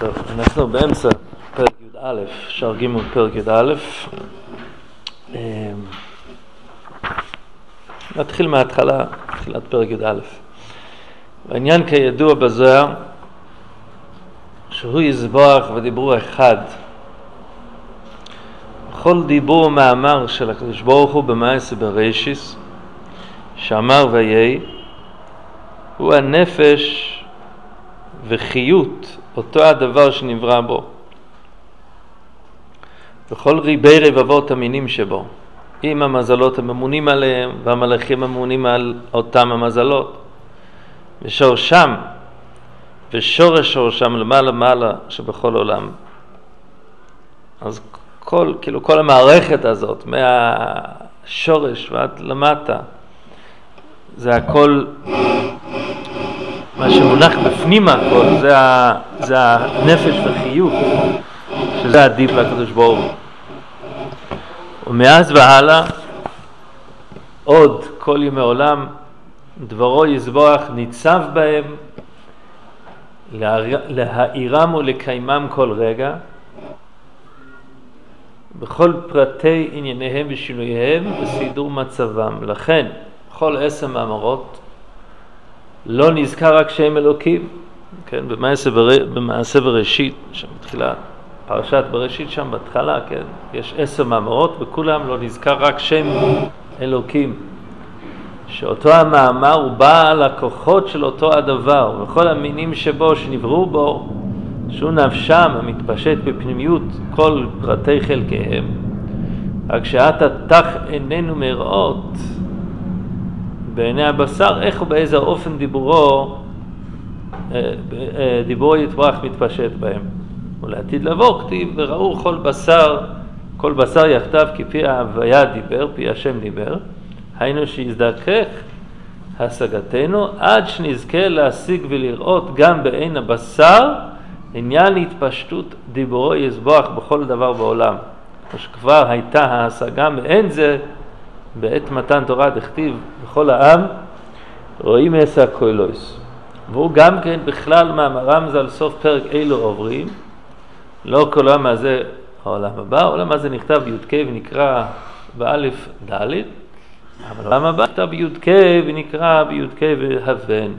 טוב, אנחנו באמצע פרק י"א, שער ג' פרק י"א. נתחיל מההתחלה, תחילת פרק י"א. העניין כידוע בזוהר, שהוא יזבח ודיבור אחד. בכל דיבור מאמר של הקדוש ברוך הוא במעשה בראשית, שאמר ויהי, הוא הנפש וחיות, אותו הדבר שנברא בו. וכל ריבי רבבות המינים שבו, עם המזלות הממונים עליהם, והמלאכים הממונים על אותם המזלות. ושורשם, ושורש שורשם למעלה מעלה שבכל עולם. אז כל המערכת הזאת, מהשורש ועד למטה, זה הכל, מה שמונח בפנים הכל, זה הנפש וחיות, שזה הדיב לקדוש ברוך הוא. ומאז והלאה, עוד כל ימי עולם, דברו יזבח ניצב בהם, להאירם ולקיימם כל רגע, בכל פרטי ענייניהם ושינוייהם וסידור מצבם. לכן, בכל 10 מאמרות, לא נזכר רק שם אלוקים, כן, במעשה בראשית, שם בתחילה, פרשת בראשית שם בהתחלה, כן, יש 10 מאמרות, וכולם לא נזכר רק שם אלוקים, שאותו המאמר הוא בא על הכוחות של אותו הדבר, וכל המינים שבו שנבראו בו, שהוא נפשם המתפשט בפנימיות כל פרטי חלקיהם, רק שאתה תח עינינו מראות בעיני הבשר, איך ובאיזה אופן דיבורו יתברך מתפשט בהם. ולעתיד לבוא כתיב, וראו כל בשר יחדיו כפי ההוויה דיבר, פי השם דיבר, היינו שיזדכך השגתנו, עד שנזכה להשיג ולראות גם בעין הבשר, עניין התפשטות דיבורו יזבח בכל דבר בעולם. שכבר הייתה ההשגה מעין זה, בעת מתן תורה דכתיב בכל העם רואים עשה קוילויס. והוא גם כן בכלל מאמרם זה על סוף פרק אלו עוברים, לא כל העם הזה העולם הבא, העולם הזה נכתב בי"ק ונקרא באלף ד', אבל העולם הבא נכתב בי"ק ונקרא בי"ק והבן.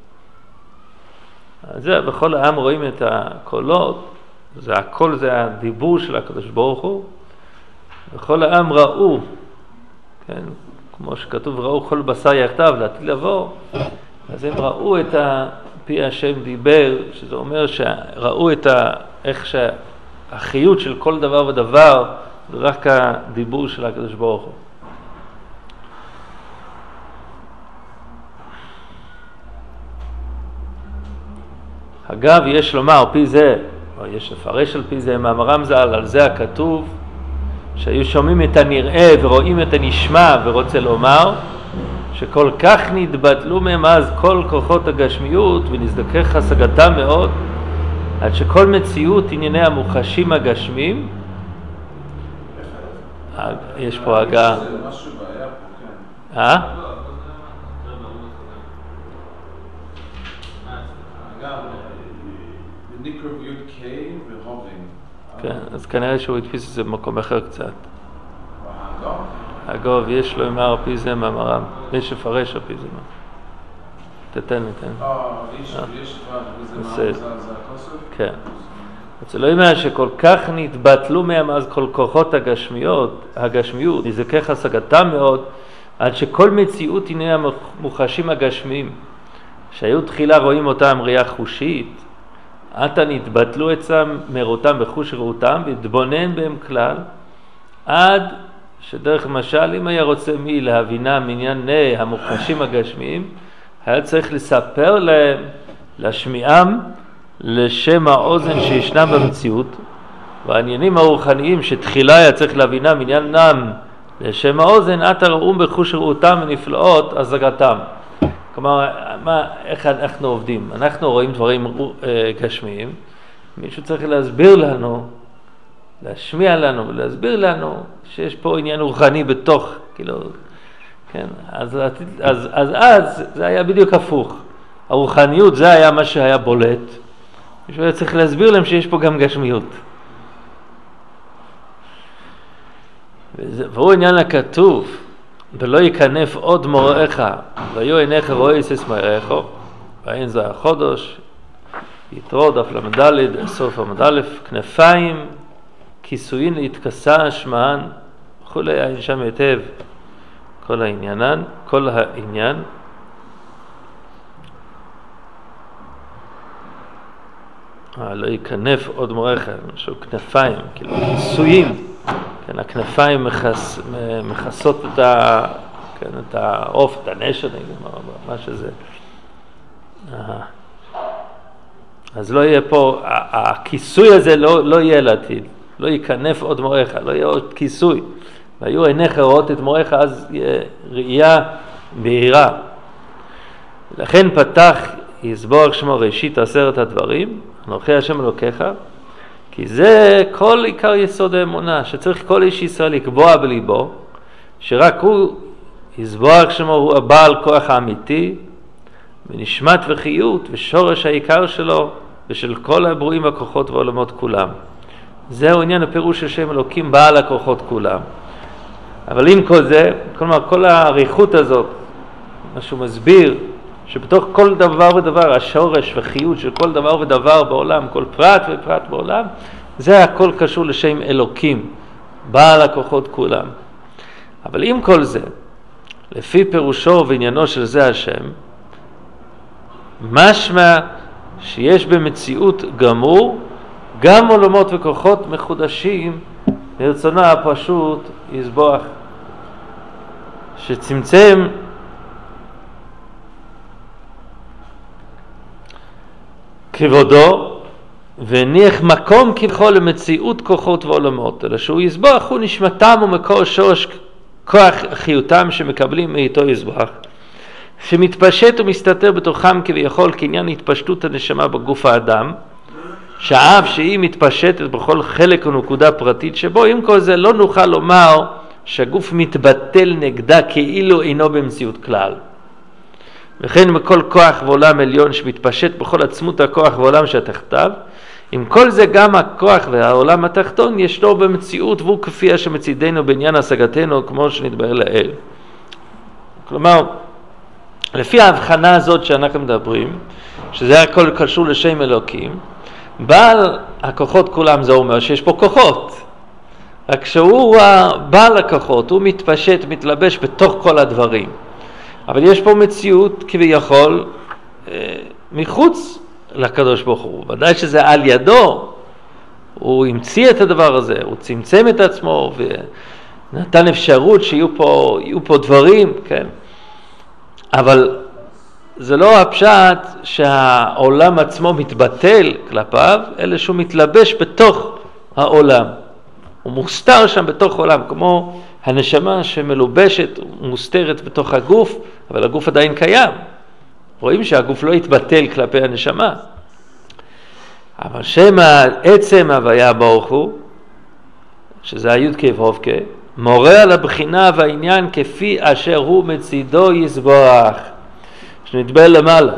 אז זה, בכל העם רואים את הקולות, זה הכל, זה הדיבור של הקדוש ברוך הוא, בכל העם ראו, כן, כמו שכתוב ראו כל בשר יחדיו לעתיד לבוא, אז הם ראו את פי השם דיבר, שזה אומר שראו איך שהחיות של כל דבר ודבר זה רק הדיבור של הקדוש ברוך הוא. אגב, יש לומר פי זה, או יש לפרש על פי זה, מאמרם ז"ל, על זה הכתוב, שהיו שומעים את הנראה ורואים את הנשמע, ורוצה לומר שכל כך נתבטלו מהם אז כל כוחות הגשמיות ונזדכך השגתם מאוד, עד שכל מציאות ענייני המוחשים הגשמים, יש פה הגה, כן, אז כנראה שהוא התפיס את זה במקום אחר קצת. אגב, יש לו אמר פי זה מאמרם, יש לפרש על פי זה. תתן. יש זה הכוסף? כן. אז לא אומר שכל כך נתבטלו מהם אז כל כוחות הגשמיות, נזכך השגתם מאוד, עד שכל מציאות הנה המוחשים הגשמיים, שהיו תחילה רואים אותם ראייה חושית, עתה נתבטלו אצלם מראותם בחוש ראותם, והתבונן בהם כלל, עד שדרך משל, אם היה רוצה מי להבינם ענייני המוחשים הגשמיים, היה צריך לספר להם, להשמיעם, לשם האוזן שישנם במציאות, והעניינים הרוחניים שתחילה היה צריך להבינם עניינם לשם האוזן, עתה ראום בחוש ראותם ונפלאות השגתם. כלומר, איך אנחנו עובדים? אנחנו רואים דברים גשמיים, מישהו צריך להסביר לנו, להשמיע לנו ולהסביר לנו שיש פה עניין רוחני בתוך, כאילו, כן, אז זה היה בדיוק הפוך. הרוחניות זה היה מה שהיה בולט, מישהו היה צריך להסביר להם שיש פה גם גשמיות. והוא עניין הכתוב, ולא יקנף עוד מוראיך, ויהיו עיניך רואה יסס מראיך, ואין זה החודש, יתרו דף למדלת, סוף המדלת, כנפיים, כיסויים להתכסה, שמען, וכולי, היה שם היטב כל העניין. לא יקנף עוד מוראיך, משהו כנפיים, כאילו כיסויים. כן, הכנפיים מכסות את העוף, את הנשר, מה שזה. אז לא יהיה פה, הכיסוי הזה לא יהיה לעתיד, לא ייכנף עוד מוראיך, לא יהיה עוד כיסוי. והיו עיניך רואות את מוראיך, אז יהיה ראייה בהירה. לכן פתח יסבורך שמו ראשית 10 הדברים, אנוכי השם אלוקיך, כי זה כל עיקר יסוד האמונה, שצריך כל איש ישראל לקבוע בליבו, שרק הוא יסבורך שמו, הוא הבעל כוח האמיתי, ונשמת וחיות ושורש העיקר שלו, ושל כל הברואים והכוחות והעולמות כולם. זהו עניין הפירוש של שם אלוקים, בעל הכוחות כולם. אבל עם כל זה, כלומר כל העריכות הזאת, מה שהוא מסביר, שבתוך כל דבר ודבר, השורש וחיות של כל דבר ודבר בעולם, כל פרט ופרט בעולם, זה הכל קשור לשם אלוקים, בעל הכוחות כולם. אבל עם כל זה, לפי פירושו ועניינו של זה השם, משמע שיש במציאות גמור, גם עולמות וכוחות מחודשים, לרצונה הפשוט יסבוח, שצמצם כבודו והניח מקום כבכל למציאות כוחות ועולמות, אלא שהוא יסבוח הוא נשמתם ומקור שורש כוח חיותם שמקבלים מאיתו יסבוח, שמתפשט ומסתתר בתוכם כביכול כעניין התפשטות הנשמה בגוף האדם, שאף שהיא מתפשטת בכל חלק ונקודה פרטית שבו, עם כל זה לא נוכל לומר שהגוף מתבטל נגדה כאילו אינו במציאות כלל. וכן בכל כוח ועולם עליון שמתפשט בכל עצמות הכוח ועולם שהתחתיו, עם כל זה גם הכוח והעולם התחתון ישנו במציאות, והוא כפי שמצידנו בעניין השגתנו כמו שנתבהר לאל. כלומר, לפי ההבחנה הזאת שאנחנו מדברים, שזה הכל קשור לשם אלוקים, בעל הכוחות כולם זה אומר שיש פה כוחות. רק שהוא בעל הכוחות, הוא מתפשט, מתלבש בתוך כל הדברים. אבל יש פה מציאות כביכול מחוץ לקדוש ברוך הוא. ודאי שזה על ידו, הוא המציא את הדבר הזה, הוא צמצם את עצמו ונתן אפשרות שיהיו פה דברים, כן? אבל זה לא הפשט שהעולם עצמו מתבטל כלפיו, אלא שהוא מתלבש בתוך העולם. הוא מוסתר שם בתוך העולם, כמו הנשמה שמלובשת ומוסתרת בתוך הגוף, אבל הגוף עדיין קיים. רואים שהגוף לא יתבטל כלפי הנשמה. אבל שם עצם הוויה ברוך הוא, שזה היוד כבהובקה, מורה על הבחינה והעניין כפי אשר הוא מצידו יסבוח. שנתבל למעלה.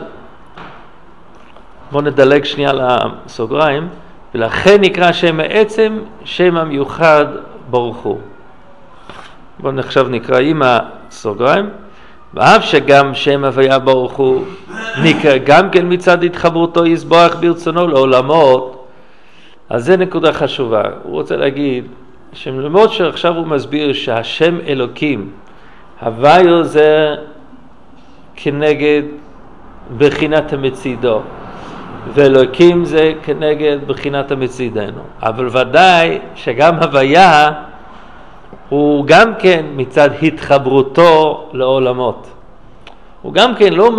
בואו נדלג שנייה לסוגריים, ולכן נקרא שם העצם שם המיוחד ברוך הוא. בואו עכשיו נקרא עם הסוגריים, ואף שגם שם הוויה ברוך הוא נקרא גם כן מצד התחברותו יסבוח ברצונו לעולמות, אז זה נקודה חשובה. הוא רוצה להגיד שלמרות שעכשיו הוא מסביר שהשם אלוקים, הוויה זה כנגד בחינת המצידו, ואלוקים זה כנגד בחינת המצידנו. אבל ודאי שגם הוויה הוא גם כן מצד התחברותו לעולמות. הוא גם כן לא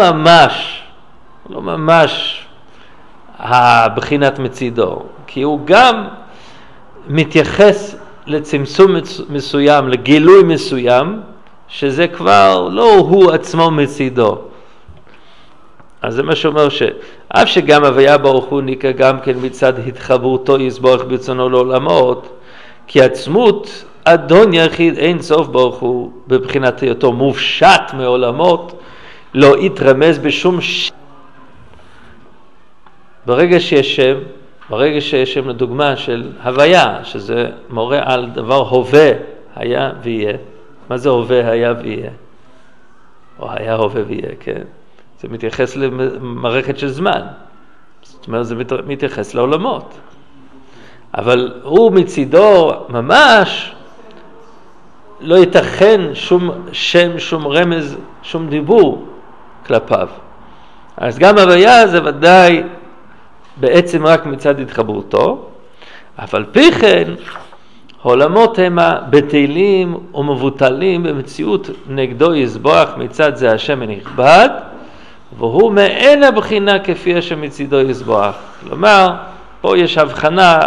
ממש הבחינת מצידו, כי הוא גם מתייחס לצמצום מסוים, לגילוי מסוים, שזה כבר לא הוא עצמו מצידו. אז זה מה שאומר שאף שגם הוויה ברוך הוא נקרא גם כן מצד התחברותו יסבוח ברצונו לעולמות, כי עצמות אדון יחיד אין סוף ברוך הוא בבחינת היותו מופשט מעולמות, לא יתרמז בשום ברגע שיש שם לדוגמה של הוויה, שזה מורה על דבר הווה, היה ויהיה. מה זה הווה, היה ויהיה? או היה הווה ויהיה, כן? זה מתייחס למערכת של זמן. זאת אומרת, זה מתייחס לעולמות. אבל הוא מצידו ממש לא ייתכן שום שם, שום רמז, שום דיבור כלפיו. אז גם הוויה זה ודאי בעצם רק מצד התחברותו, אבל פי כן העולמות הם בטלים ומבוטלים במציאות נגדו יסבוח מצד זה השם הנכבד, והוא מעין הבחינה כפי שמצידו יסבוח. כלומר, פה יש הבחנה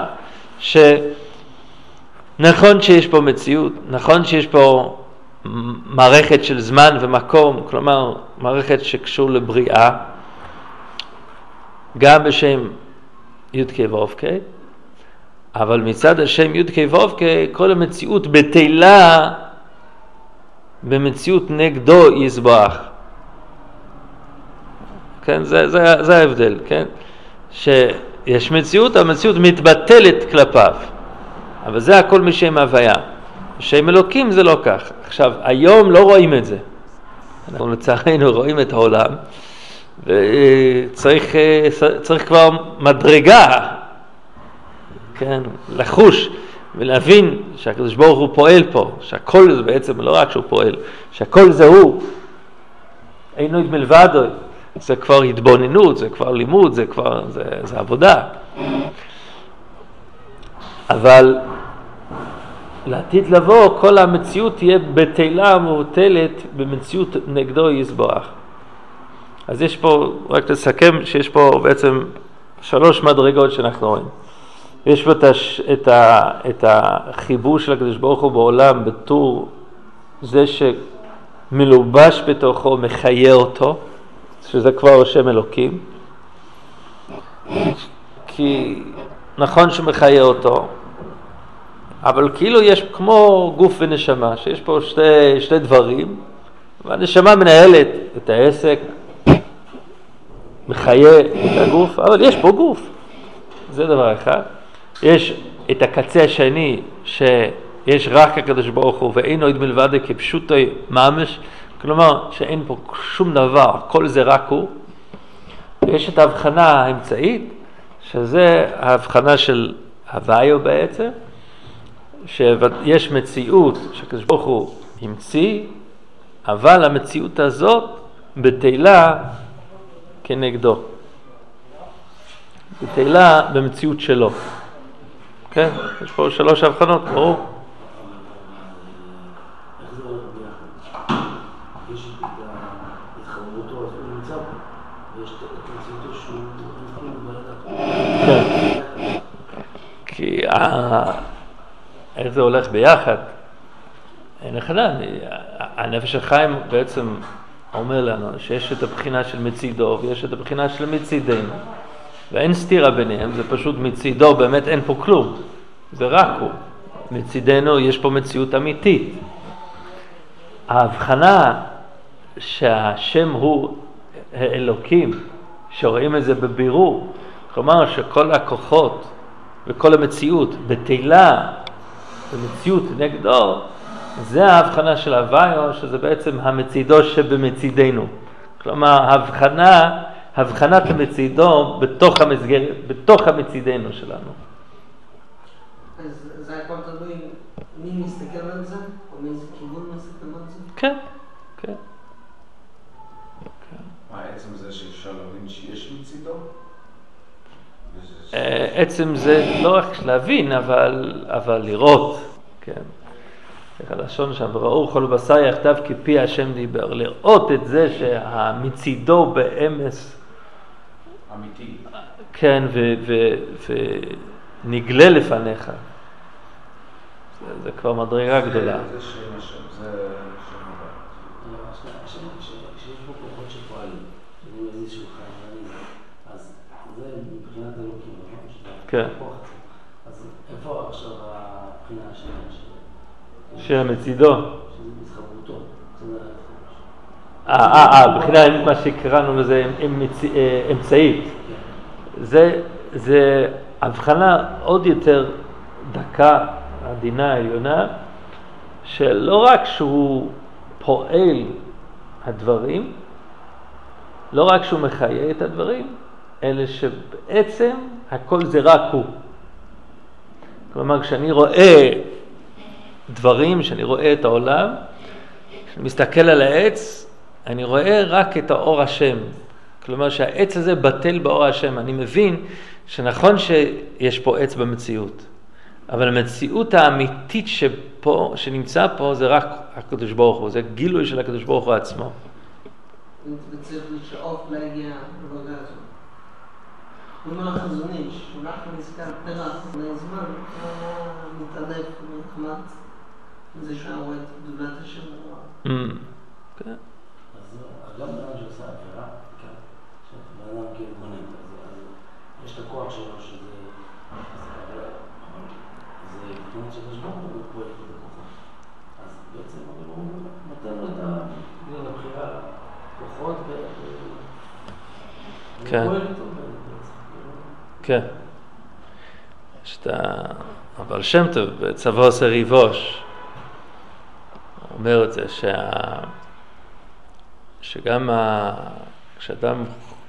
שנכון שיש פה מציאות, נכון שיש פה מערכת של זמן ומקום, כלומר מערכת שקשור לבריאה, גם בשם י' כ' ו' כ', אבל מצד השם י' כ' ו' כ' כל המציאות בטלה במציאות נגדו יסבח. כן, זה ההבדל, כן? שיש מציאות, המציאות מתבטלת כלפיו. אבל זה הכל משם הוויה. שם אלוקים זה לא כך. עכשיו, היום לא רואים את זה. אנחנו לצערנו רואים את העולם, וצריך כבר מדרגה, כן, לחוש ולהבין שהקדוש ברוך הוא פועל פה, שהכל זה בעצם לא רק שהוא פועל, שהכל זה הוא, אינו עוד מלבדו, זה כבר התבוננות, זה כבר לימוד, זה עבודה. אבל לעתיד לבוא, כל המציאות תהיה בטלה מבוטלת במציאות נגדו יסבח. אז יש פה, רק לסכם, שיש פה בעצם 3 מדרגות שאנחנו רואים. יש פה את החיבור של הקדוש ברוך הוא בעולם בתור זה שמלובש בתוכו, מחיה אותו, שזה כבר שם אלוקים. כי נכון שמחיה אותו, אבל כאילו יש כמו גוף ונשמה, שיש פה שתי דברים, והנשמה מנהלת את העסק, מחיה את הגוף, אבל יש פה גוף. זה דבר אחד. יש את הקצה השני, שיש רק הקדוש ברוך הוא, ואין עוד מלבד כפשוטו ממש, כלומר שאין פה שום דבר, כל זה רק הוא. ויש את ההבחנה האמצעית, שזה ההבחנה של הוויו בעצם, שיש מציאות שהקדוש ברוך הוא המציא, אבל המציאות הזאת בטלה כנגדו. בטלה במציאות שלו. כן? יש פה 3 הבחנות, ברור. איך זה הולך ביחד? יש את התחברותו, אז הוא נמצא פה, ויש את מציאותו שהוא יכול לבלדה. כן. כי איך זה הולך ביחד? אין אחד. הנפש החיים בעצם אומר לנו שיש את הבחינה של מצידו ויש את הבחינה של מצידנו. ואין סתירה ביניהם, זה פשוט מצידו, באמת אין פה כלום. זה רק הוא. מצידנו יש פה מציאות אמיתית. ההבחנה שהשם הוא אלוקים, שרואים את זה בבירור, כלומר שכל הכוחות וכל המציאות בטלה, במציאות נגדו, זה ההבחנה של הוויו, שזה בעצם המצידו שבמצידנו. כלומר, הבחנת המצידו בתוך המסגרת, בתוך המצידנו שלנו. אז זה הכל תלוי מי מסתכל על זה, או מאיזה כיוון מסתכל על זה? כן, כן. עצם זה שאפשר להבין שיש מצידו? עצם זה לא רק להבין, אבל לראות, כן. איך הלשון שם, ראו כל בשר יחדיו כפי השם דיבר, לראות את זה שהמצידו באמס אמיתי. כן, ונגלה לפניך. זה כבר מדרגה גדולה. זה שם השם, זה שם הבא. כשיש פה כוחות שפועלים, שאומרים איזשהו חיים, אז זה מבחינת אלוקים, כן. אז איפה עכשיו הבחינה של מצידו? שזה מתחברותו. בחינה, מה שקראנו לזה אמצעית. זה הבחנה עוד יותר דקה, עדינה העליונה, שלא רק שהוא פועל הדברים, לא רק שהוא מחיה את הדברים, אלא שבעצם הכל זה רק הוא. כלומר, כשאני רואה דברים, כשאני רואה את העולם, כשאני מסתכל על העץ, אני רואה רק את האור השם. כלומר, שהעץ הזה בטל באור השם. אני מבין שנכון שיש פה עץ במציאות, אבל המציאות האמיתית שנמצא פה זה רק הקדוש ברוך הוא, זה גילוי של הקדוש ברוך הוא עצמו. וצריך לשאוף להגיע לדרגה הזאת. הוא אומר החזון איש, אנחנו נזכר פרח בני זמן, היה מתעלף ונחמד, זה שהוא רואה את גדולת השם. כן. אז גם בן שעושה עבירה, שבן אדם כאילו גונן, אז יש את הכוח שלו שזה תמונות של חשבון, הוא פועל את הכוחות. אז בעצם הוא נותן לו את הבחירה כוחות והוא פועל איתו. כן. יש את הבעל שם טוב בצבא עושה ריבוש, אומר את זה שגם כשאדם,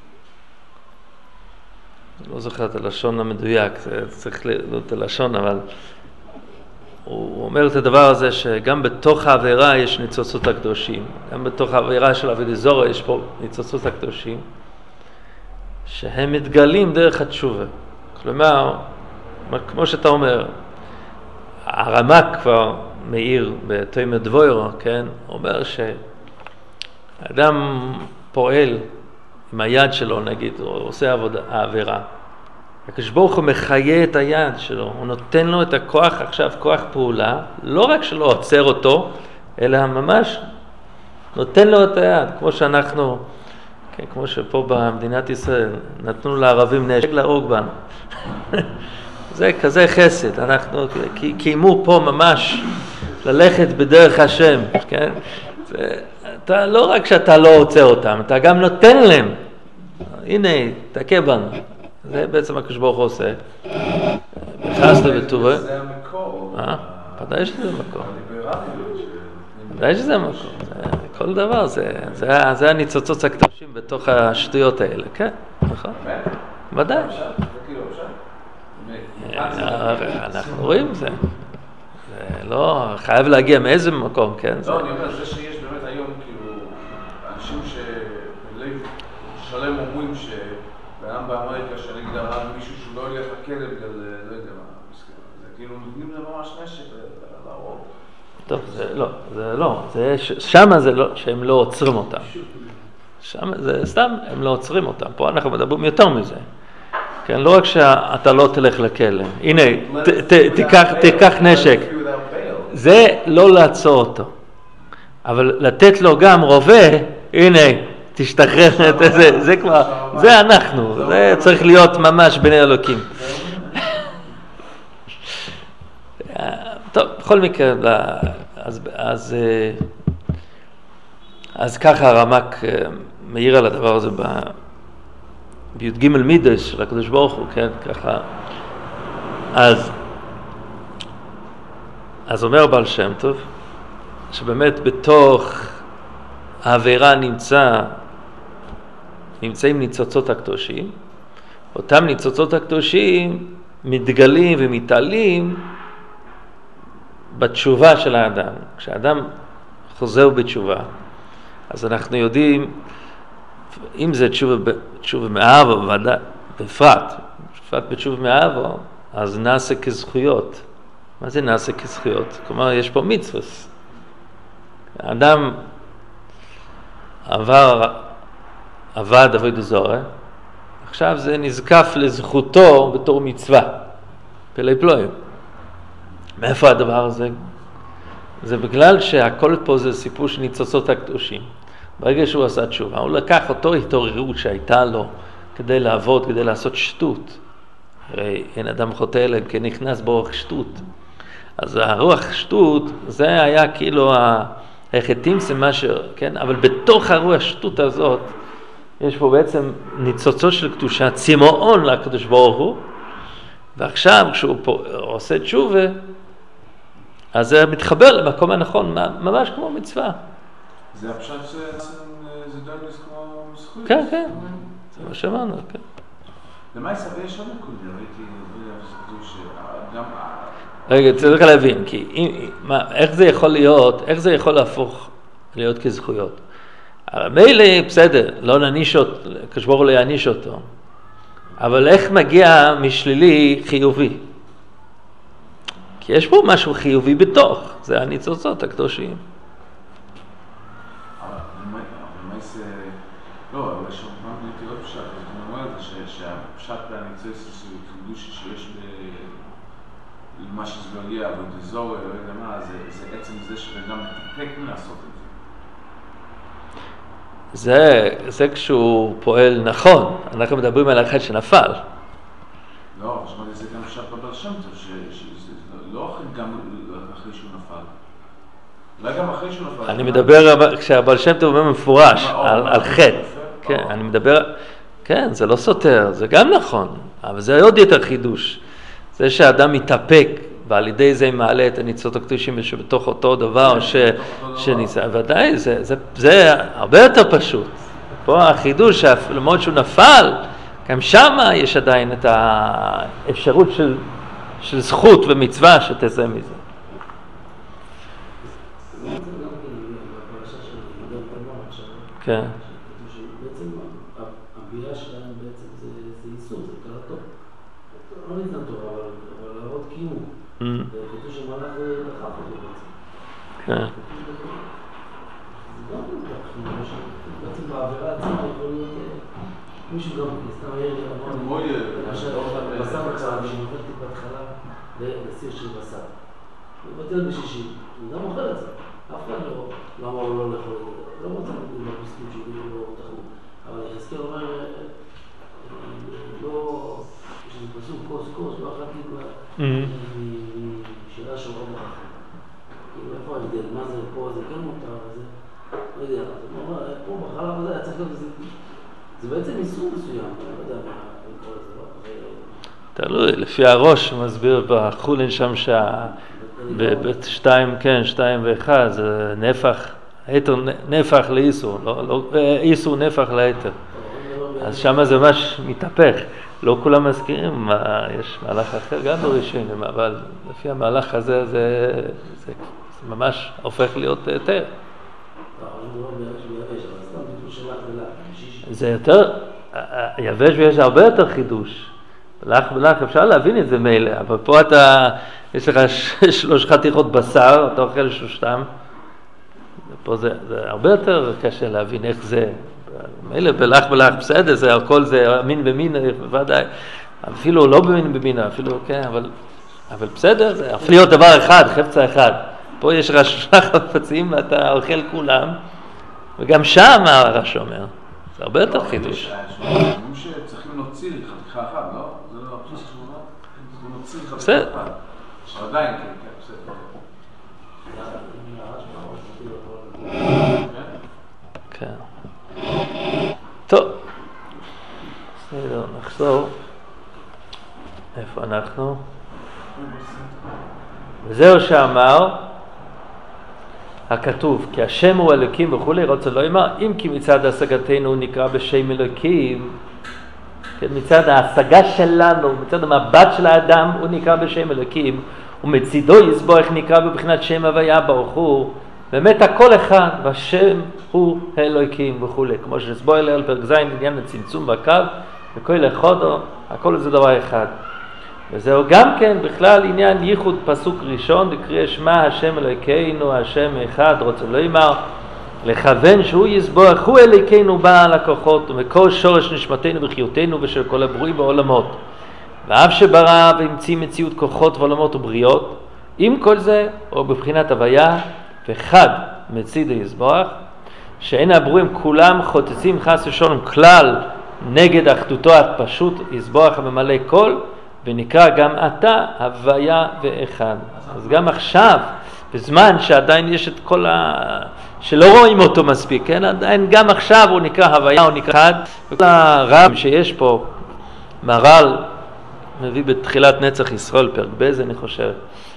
לא זוכר את הלשון המדויק, צריך לראות את הלשון, אבל הוא אומר את הדבר הזה שגם בתוך העבירה יש ניצוצות הקדושים, גם בתוך העבירה של עבודת זרה יש פה ניצוצות הקדושים, שהם מתגלים דרך התשובה. כלומר, כמו שאתה אומר, הרמ"ק כבר מאיר בתוימא דבוירו, כן? הוא אומר שהאדם פועל עם היד שלו, נגיד, הוא עושה העבירה. הקדוש ברוך הוא מחיה את היד שלו, הוא נותן לו את הכוח, עכשיו כוח פעולה, לא רק שלא עוצר אותו, אלא ממש נותן לו את היד, כמו שאנחנו, כן, כמו שפה במדינת ישראל נתנו לערבים נשק להרוג בנו. זה כזה חסד, אנחנו קיימו פה ממש ללכת בדרך השם, כן? אתה לא רק שאתה לא עוצר אותם, אתה גם נותן להם. הנה, תכה בנו. זה בעצם הקדוש ברוך הוא עושה. בחסד וטובה. זה המקור. ודאי שזה מקור. ודאי שזה מקור. כל דבר, זה הניצוצות הקדושים בתוך השטויות האלה, כן? נכון? ודאי. אנחנו רואים זה. לא, חייב להגיע מאיזה מקום, כן? לא, אני אומר, זה שיש באמת היום, כאילו, אנשים שבלב שלם אומרים שבעם באמריקה, שנגיד הרב מישהו שהוא לא ילך לכלא בגלל, לא יודע מה, זה כאילו נותנים לזה ממש נשק להרוג. טוב, זה לא, שמה זה לא, שהם לא עוצרים אותם. שמה זה סתם, הם לא עוצרים אותם. פה אנחנו מדברים יותר מזה. כן, לא רק שאתה לא תלך לכלא. הנה, תיקח נשק. זה לא לעצור אותו. אבל לתת לו גם רובה, הנה, תשתחרר, זה כבר, זה אנחנו, זה צריך להיות ממש בני אלוקים. טוב, בכל מקרה, אז ככה הרמ"ק מעיר על הדבר הזה בי"ג מידות של הקדוש ברוך הוא, כן, ככה. אז אומר בעל שם טוב, שבאמת בתוך העבירה נמצאים ניצוצות הקדושים, אותם ניצוצות הקדושים מתגלים ומתעלים בתשובה של האדם. כשאדם חוזר בתשובה, אז אנחנו יודעים, אם זה תשובה מאהבה, בפרט בתשובה מאהבה, אז נעשה כזכויות. מה זה נעשה כזכויות? כלומר, יש פה מצווס. האדם עבד עבודת זרה, עכשיו זה נזקף לזכותו בתור מצווה, פלאי פלואים. מאיפה הדבר הזה? זה בגלל שהכל פה זה סיפור של ניצוצות הקדושים. ברגע שהוא עשה תשובה, הוא לקח אותו התעוררות שהייתה לו כדי לעבוד, כדי לעשות שטות. הרי אין אדם חוטא אלא כי נכנס ברוח שטות. אז הרוח שטות, זה היה כאילו החטאים זה משהו, כן? אבל בתוך הרוח שטות הזאת, יש פה בעצם ניצוצות של קדושה, צימאון לקדוש ברוך הוא, ועכשיו כשהוא עושה תשובה, אז זה מתחבר למקום הנכון, ממש כמו מצווה. זה הפשט זה דרגס כמו זכות. כן, כן, זה מה שאמרנו, כן. למה יסווה יש עוד נקודה? ראיתי, שגם... רגע, צריך להבין, כי איך זה יכול להיות, איך זה יכול להפוך להיות כזכויות? מילא, בסדר, לא נעניש אותו, כשבור לא יעניש אותו, אבל איך מגיע משלילי חיובי? כי יש פה משהו חיובי בתוך, זה הניצוצות הקדושים. לא, אבל שמעתי לא פשט, אני אומר שהפשט והניצוץ הקדושי שיש למה שזבליה, ודזור, לא יודע מה, זה עצם זה שגם מתפק לעשות את זה. זה כשהוא פועל נכון, אנחנו מדברים על אחד שנפל. לא, שמעתי זה גם פשט בבר שם טוב, שזה לא גם אחרי שהוא נפל. אולי גם אחרי שהוא נפל. אני מדבר, כשהבר שם טוב אומר מפורש, על חטא. כן, אני מדבר, כן, זה לא סותר, זה גם נכון, אבל זה עוד יותר חידוש. זה שהאדם מתאפק, ועל ידי זה מעלה את הניצוצות הקדושים שבתוך אותו דבר שניסה, ודאי, זה הרבה יותר פשוט. פה החידוש, למרות שהוא נפל, גם שם יש עדיין את האפשרות של זכות ומצווה שתצא מזה. כן. בעצם הבירה שלנו בעצם זה איסור, זה קרה טוב. לא ניתן תורה, אבל להראות קיום. וכתוב שמלאך דחף אותו בעצם. כן. זה גם בעצם בעבירה עצמה יכול להיות מישהו גם סתם העיר לי למשל בשר בצד שמובלתי בהתחלה לסיר של בשר. הוא בטל בשישי, הוא גם אוכל את זה. אף אחד לא, למה הוא לא לאכול את זה? לא רוצה להגיד בפוסקים שיגידו לו תחמוד. אבל יחזקאל אומר, לא, יש לי פסוק כוס, לא אכלתי משאלה שורה בחכם. כאילו, איפה ההבדל? מה זה פה? זה כן מותר, זה... לא יודע, הוא אומר, פה בחלב הזה היה צריך להיות איזה... זה בעצם איסור מסוים, אני לא יודע מה לקרוא לזה, לא? תלוי, לפי הראש מסביר בחולין שם בבית 2, כן, 2 ו-1, זה נפח, היתר נפח לאיסור, איסור נפח להיתר. אז שם זה ממש מתהפך. לא כולם מזכירים, יש מהלך אחר גם בראשונים, אבל לפי המהלך הזה זה ממש הופך להיות היתר. זה יותר, יבש ויש הרבה יותר חידוש. לך אפשר להבין את זה מילא, אבל פה יש לך 3 חתיכות בשר, אתה אוכל 3, פה זה הרבה יותר קשה להבין איך זה, מילא בלך בסדר, זה הכל זה מין במין, בוודאי, אפילו לא במין במין, אפילו כן, אבל בסדר, זה אפילו להיות דבר אחד, חפצה אחד, פה יש לך 3 חפצים ואתה אוכל כולם, וגם שם הרש אומר, זה הרבה יותר חידוש. אומרים שצריכים להוציא חתיכה אחת, לא? זה לא פשוט תמונה, צריכים להוציא חתיכה אחת. אבל עדיין, כן, בסדר. כן. טוב. בסדר, נחזור. איפה אנחנו? וזהו שאמר הכתוב, כי השם הוא אלוקים וכולי, רוצה לא אמר, אם כי מצד השגתנו הוא נקרא בשם אלוקים, כן, מצד ההשגה שלנו, מצד המבט של האדם, הוא נקרא בשם אלוקים, ומצידו יסבורך נקרא בבחינת שם הוויה ברוך הוא, באמת הכל אחד, והשם הוא אלוקים וכולי, כמו שנסבור אליה על פרק ז' עניין הצמצום והקו, וכל אחד, הכל זה דבר אחד. וזהו גם כן בכלל עניין ייחוד פסוק ראשון, לקרוא שמע השם אלוקינו, השם אחד, רוצה לא אמר, לכוון שהוא יסבורך, הוא אלוקינו בעל הכוחות, ומקור שורש נשמתנו וחיותנו ושל כל הברואים בעולמות. ואף שברא והמציא מציאות כוחות ועולמות ובריאות, עם כל זה, או בבחינת הוויה, וחד מצידו יסבורך, שאין הברואים כולם חוטצים חס ושלום כלל נגד אחדותו הפשוט יסבורך הממלא כל, ונקרא גם אתה הוויה ואחד. אז גם עכשיו, בזמן שעדיין יש את כל שלא רואים אותו מספיק, כן? עדיין גם עכשיו הוא נקרא הוויה, הוא נקרא אחד, וכל הרב שיש פה, מהר"ל מביא בתחילת נצח ישראל, פרק ב' אני חושב,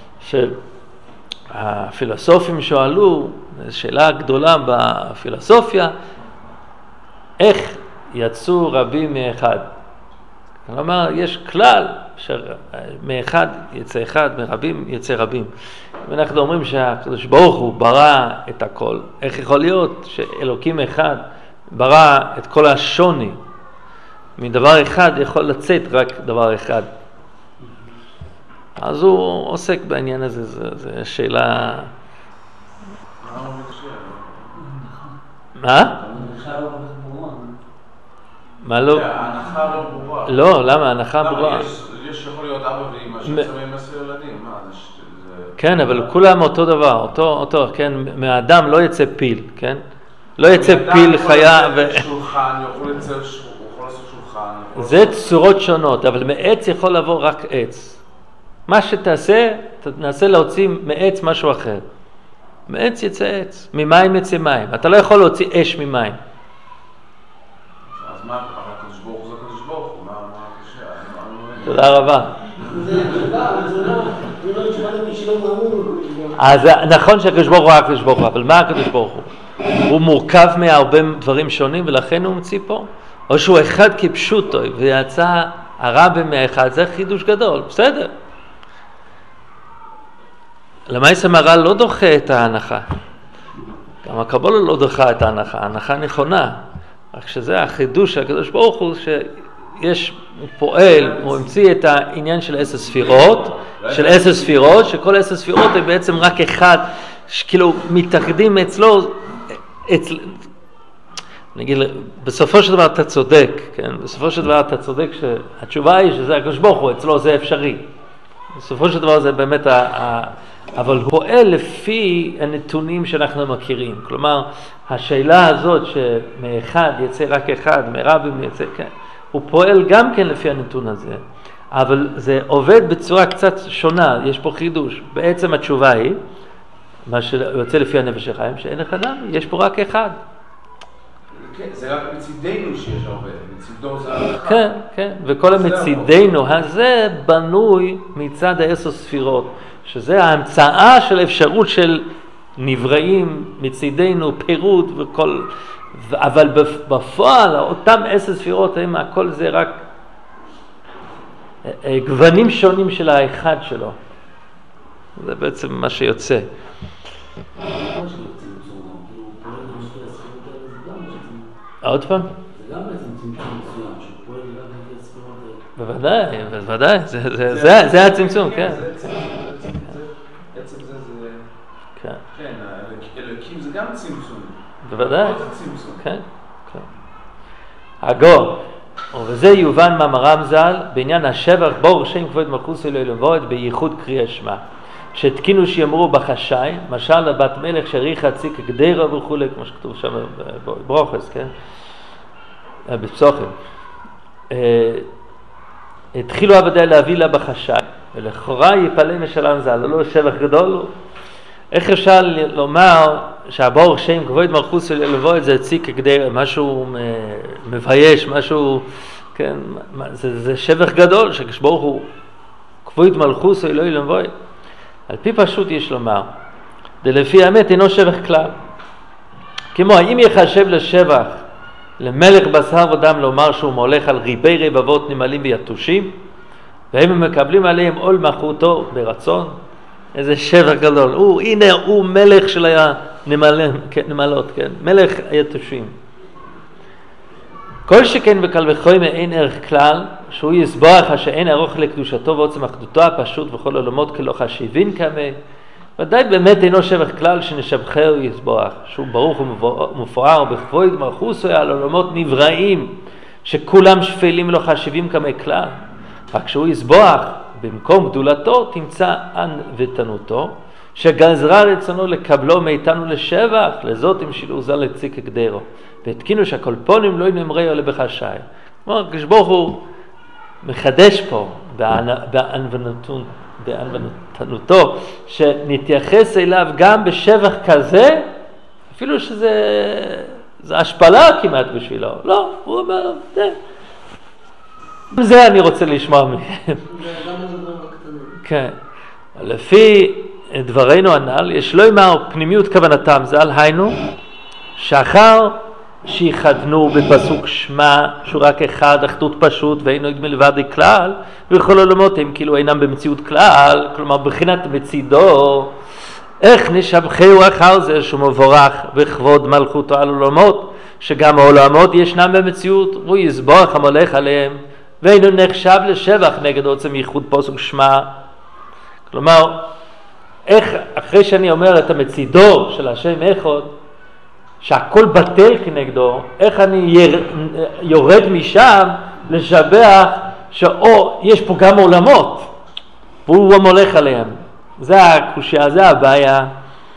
שהפילוסופים שואלו, שאלה גדולה בפילוסופיה, איך יצאו רבים מאחד? כלומר, יש כלל שמאחד יצא אחד, מרבים יצא רבים. ואנחנו אומרים שהקדוש ברוך הוא ברא את הכל. איך יכול להיות שאלוקים אחד ברא את כל השוני? מדבר אחד יכול לצאת רק דבר אחד. אז הוא עוסק בעניין הזה, זו שאלה... מה? מה לא? ההנחה לא ברורה. לא, למה? ההנחה ברורה. יש יכול להיות אבא ואמא שצמים 10 ילדים. כן, אבל כולם אותו דבר, אותו, כן, מהאדם לא יצא פיל, כן? לא יצא פיל חיה ו... שולחן, הוא יכול לעשות שולחן. זה צורות שונות, אבל מעץ יכול לבוא רק עץ. מה שתעשה, תנסה להוציא מעץ משהו אחר. מעץ יצא עץ, ממים יצא מים. אתה לא יכול להוציא אש ממים. אז מה, הקדוש ברוך הוא זה הקדוש ברוך הוא, מה הקשה? תודה רבה. אז נכון שהקדוש ברוך הוא היה הקדוש ברוך הוא, אבל מה הקדוש ברוך הוא? הוא מורכב מהרבה דברים שונים ולכן הוא ממציא פה? או שהוא אחד כפשוטו ויצא הרב מהאחד, זה חידוש גדול, בסדר. למעשה מהר"ל לא דוחה את ההנחה. גם הקבלה לא דוחה את ההנחה, ההנחה נכונה. רק שזה החידוש של הקדוש ברוך הוא שיש, הוא פועל, הוא המציא את העניין של 10 ספירות, שכל 10 ספירות הם בעצם רק אחד, שכאילו מתאחדים אצלו, נגיד, בסופו של דבר אתה צודק, כן? בסופו של דבר אתה צודק שהתשובה היא שזה הקדוש ברוך הוא, אצלו זה אפשרי. בסופו של דבר זה באמת אבל הוא פועל לפי הנתונים שאנחנו מכירים. כלומר, השאלה הזאת שמאחד יצא רק אחד, מרבים יצא, כן, הוא פועל גם כן לפי הנתון הזה. אבל זה עובד בצורה קצת שונה, יש פה חידוש. בעצם התשובה היא, מה שיוצא לפי הנפש החיים, שאין אחד נמי, יש פה רק אחד. כן, זה רק מצידנו שיש הרבה, מצידו זה רק אחד. כן, כן, וכל המצידנו הזה בנוי מצד 10 ספירות, שזה ההמצאה של אפשרות של נבראים מצידנו, פירוט וכל, אבל בפועל אותם 10 ספירות הם הכל זה רק גוונים שונים של האחד שלו. זה בעצם מה שיוצא. עוד פעם? זה גם בעצם צמצום מסוים, שהוא פועל רק לפי הספירות האלה. בוודאי, זה הצמצום, כן. בעצם זה... כן. כן, אלוקים זה גם צמצום. בוודאי. זה צמצום. כן, כן. הגור, וזה יובן מאמרם ז"ל בעניין השבח ברוך שם כבוד מלכות אלוהים ועוד בייחוד קריאת שמע. שהתקינו שיאמרו בחשאי, משל לבת מלך שריחה ציק גדרה וכו', כמו שכתוב שם ברוכס, כן? בפסוחים. התחילו עבדי להביא לה בחשאי, ולכאורה יפעלה משלם ז"ל, לא שבח גדול. איך אפשר לומר שהברוך שם כבוד מלכות אלוהים ועוד זה ציק גדרה, משהו מבייש, משהו, כן? זה שבח גדול, שברוך הוא כבוד מלכות אלוהים ועוד. על פי פשוט יש לומר, לפי האמת אינו שבח כלל. כמו האם יחשב לשבח למלך בשר ודם לומר שהוא מולך על ריבי רבבות נמלים ויתושים, והם מקבלים עליהם עול מלכותו ברצון? איזה שבח גדול. הנה הוא מלך של הנמלות, כן? מלך היתושים. כל שכן בקל וחומר אין ערך כלל, שהוא יסבוח שאין ארוך לקדושתו ועוצם אחדותו הפשוט וכל עולמות כלא חשיבין כמה, ודאי באמת אינו שבח כלל שנשבחהו יסבוח, שהוא ברוך ומפואר בכבוד מלכותו על עולמות נבראים, שכולם שפלים לא חשיבים כמה כלל, רק שהוא יסבוח במקום גדולתו תמצא ותנותו, שגזרה רצונו לקבלו מאיתנו לשבח, לזאת עם שילור ז"ל לציק גדרו, והתקינו שהקולפונים לא נאמרי עולה בחשאי. כלומר, כשברוך הוא מחדש פה בענוותנותו, שנתייחס אליו גם בשבח כזה, אפילו שזה השפלה כמעט בשבילו. לא, הוא אומר, זה אני רוצה לשמוע מהם. גם הדברים הקטנים. כן. לפי דברינו הנ"ל, יש לא אמר פנימיות כוונתם, זה על היינו, שאחר שיחדנו בפסוק שמה, שהוא רק אחד, אחדות פשוט, ואינו מלבד כלל, וכל עולמות הם כאילו אינם במציאות כלל, כלומר בחינת מצידו, איך נשבחהו אחר זה שהוא מבורך בכבוד מלכותו על עולמות, שגם העולמות ישנם במציאות, הוא יסבוח המולך עליהם, ואינו נחשב לשבח נגד עוצם ייחוד פסוק שמה. כלומר, איך אחרי שאני אומר את המצידו של השם אחד, שהכל בטל כנגדו, איך אני יורד משם לשבח שאו יש פה גם עולמות והוא מולך עליהם. זה הקושיה, זה הבעיה.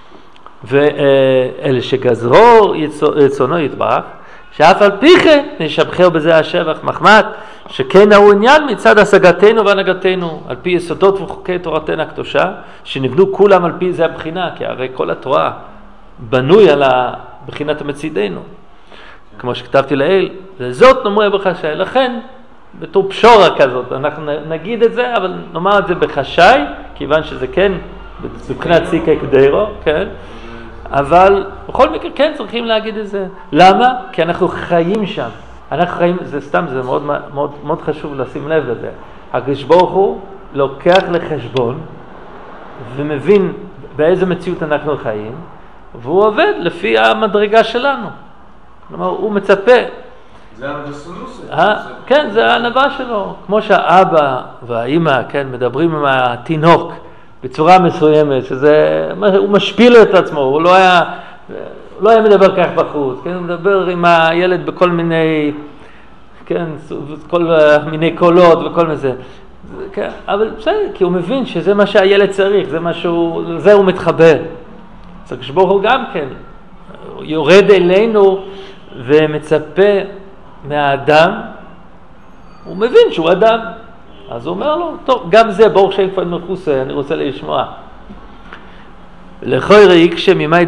ואלה שגזרו רצונו יתברך, שאף על פי כן נשבחהו בזה השבח מחמת שכן הוא עניין מצד השגתנו והנהגתנו על פי יסודות וחוקי תורתנו הקדושה, שנבנו כולם על פי זה הבחינה, כי הרי כל התורה בנוי על בחינת מצידנו, כמו שכתבתי לעיל, וזאת נאמר בחשאי. לכן בתור פשורה כזאת אנחנו נגיד את זה, אבל נאמר את זה בחשאי, כיוון שזה כן בבחינת סיקה קדרו, כן, אבל בכל מקרה כן צריכים להגיד את זה. למה? כי אנחנו חיים שם, אנחנו חיים, זה סתם, זה מאוד, מאוד, מאוד חשוב לשים לב לזה. הקדוש ברוך הוא לוקח לחשבון ומבין באיזה מציאות אנחנו חיים, והוא עובד לפי המדרגה שלנו. כלומר, הוא מצפה. זה הנבסונוס. כן, זה הענבה שלו. כמו שהאבא והאימא, כן, מדברים עם התינוק בצורה מסוימת, שזה, הוא משפיל את עצמו, הוא לא היה מדבר כך בחוץ, כן, הוא מדבר עם הילד בכל מיני, כן, כל מיני קולות וכל מיני. כן, אבל בסדר, כי הוא מבין שזה מה שהילד צריך, זה הוא מתחבר. אז הקדוש ברוך הוא גם כן יורד אלינו ומצפה מהאדם, הוא מבין שהוא אדם, אז הוא אומר לו, טוב, גם זה ברוך שם כבר מחוסה, אני רוצה לשמוע. לכוי ראי כשממי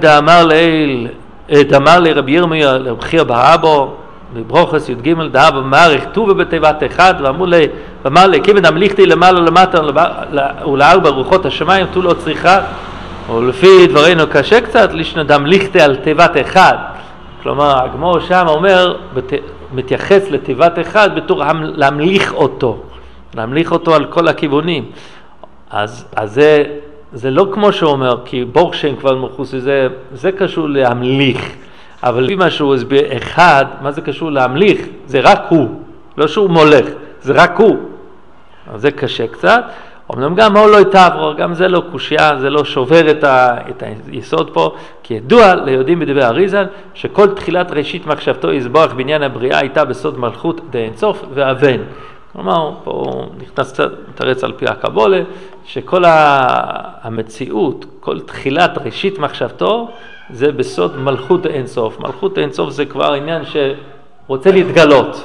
דאמר לרבי ירמיה לרבי באבו בברוכס י"ג דאבו מעריך טובה בתיבת אחד, ואמר לי כיוון המליכתי למעלה למטה ולארבע רוחות השמיים תו לא צריכה, ולפי דברינו קשה קצת לשנדם ליכתה על תיבת אחד. כלומר, הגמור שם אומר, מתייחס לתיבת אחד בתור להמליך אותו על כל הכיוונים. אז זה לא כמו שהוא אומר, כי ברוך שם כבר מחוס, זה קשור להמליך. אבל לפי מה שהוא הסביר אחד, מה זה קשור להמליך? זה רק הוא, לא שהוא מולך, זה רק הוא. אז זה קשה קצת. אמנם גם הוא לא יתעבור, גם זה לא קושיה, זה לא שובר את היסוד פה, כי ידוע ליודעים בדברי אריז"ל, שכל תחילת ראשית מחשבתו יסבוח בעניין הבריאה הייתה בסוד מלכות דאין סוף ואבן. כלומר, פה נכנס קצת מתרץ על פי הקבולה, שכל המציאות, כל תחילת ראשית מחשבתו, זה בסוד מלכות דאין סוף. מלכות דאין סוף זה כבר עניין שרוצה להתגלות.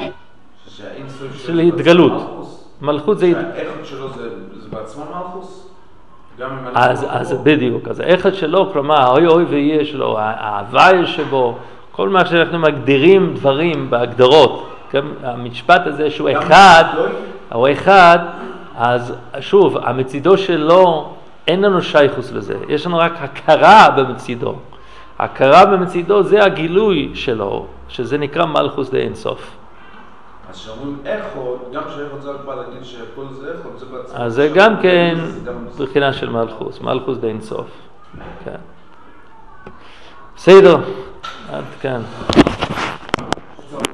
של התגלות. מלכות זה... האחד שלו זה בעצמו מלכוס? אז בדיוק, אז האחד שלו, כלומר, אוי ויש לו, ההוואי שבו, כל מה שאנחנו מגדירים דברים בהגדרות, המשפט הזה שהוא אחד, הוא אחד, אז שוב, המצידו שלו, אין לנו שייכוס לזה, יש לנו רק הכרה במצידו. הכרה במצידו זה הגילוי שלו, שזה נקרא מלכוס דאין סוף. אז שאומרים איכות, גם שאיכות זה רק בא להגיד שהכל זה איכות, זה בעצם... אז זה גם כן בחינה של מלכוס, מלכוס דאין סוף. כן. בסדר, עד כאן.